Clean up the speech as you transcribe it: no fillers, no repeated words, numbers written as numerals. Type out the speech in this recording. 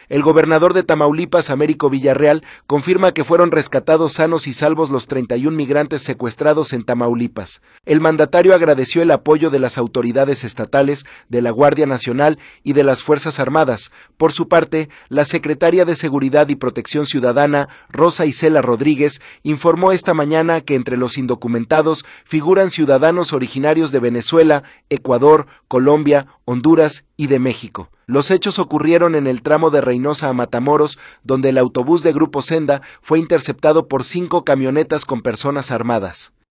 El gobernador de Tamaulipas, Américo Villarreal, confirma que fueron rescatados sanos y salvos los 31 migrantes secuestrados en Tamaulipas. El mandatario agradeció el apoyo de las autoridades estatales, de la Guardia Nacional y de las Fuerzas Armadas. Por su parte, la secretaria de Seguridad y Protección Ciudadana, Rosa Isela Rodríguez, informó esta mañana que entre los indocumentados figuran ciudadanos originarios de Venezuela, Ecuador, Colombia, Honduras y de México. Los hechos ocurrieron en el tramo de Reynosa a Matamoros, donde el autobús de Grupo Senda fue interceptado por 5 camionetas con personas armadas.